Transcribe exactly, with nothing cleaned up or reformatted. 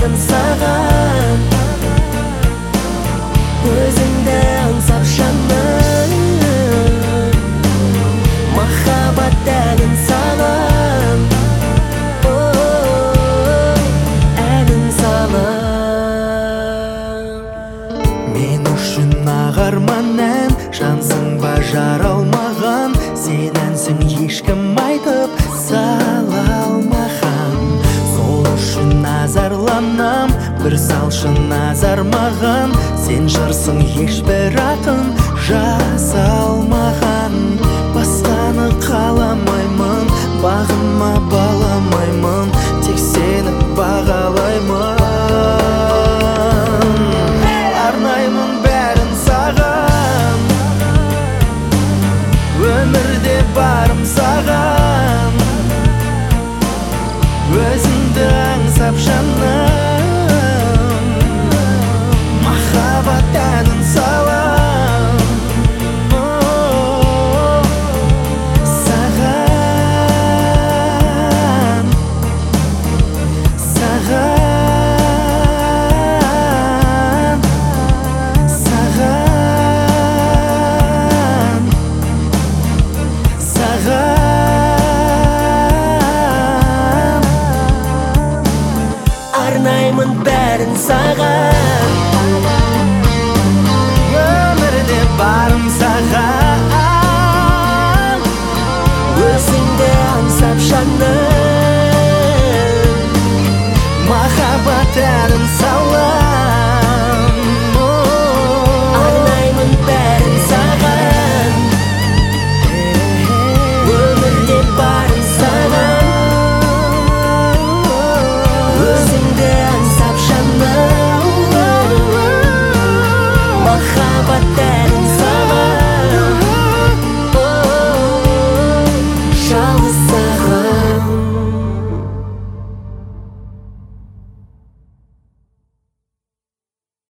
барын саған, өзіңді аңсап жаным, махаббат әнін салам, әнін салам. Мен үшін ағарман ән, жансың ба жаралмаған, сен әнсің ешкім айтып сала алмаған. Сол үшін назарланам, бір салшы назар маған, сен жырсың ешбір ақын жаза алмаған. Басқаны қаламаймын, бағыма баламаймын, тек сені бағалаймын. Арнаймын бәрін саған, өмірде барым саған, өзіңді аңсап жаным, махаббат әнін салам, саған, саған, саған, саған. Арнаймын бәрін саған.